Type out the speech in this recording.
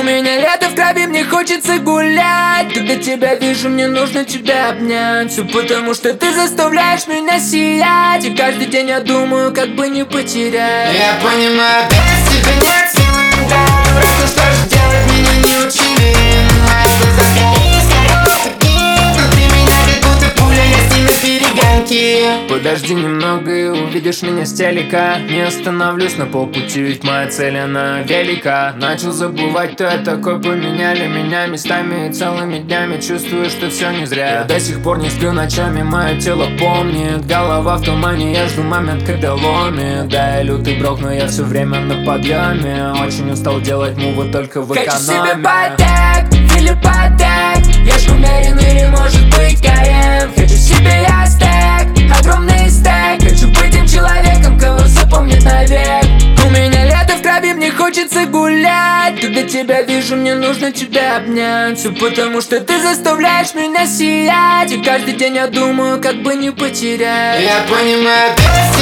меня лето в крови, мне хочется гулять. Когда тебя вижу, мне нужно тебя обнять. Все потому, что ты заставляешь меня сиять. И каждый день я думаю, как бы не потерять. Я понимаю, без тебя нет силы, да. Просто что же делать, меня не учили. Мои глаза скорее такие. Внутри меня как будто пуля, я с ними перегонки. Подожди немного и увидишь меня с телека. Не остановлюсь на полпути, ведь моя цель она велика. Начал забывать, кто я такой, поменяли меня местами. И целыми днями чувствую, что все не зря. Я до сих пор не сплю ночами, мое тело помнит. Голова в тумане, я жду момент, когда ломит. Да, я лютый брок, но я все время на подъеме. Очень устал делать мувы только в экономе. Хочу себе батек, или батек. Я ж уверен, или может быть КМ. Хочу себе ястек, огромный стек. Хочу быть тем человеком, кого запомнят навек. У меня лето в крови, мне хочется гулять. Когда тебя вижу, мне нужно тебя обнять. Все потому, что ты заставляешь меня сиять. И каждый день я думаю, как бы не потерять. Я понимаю, без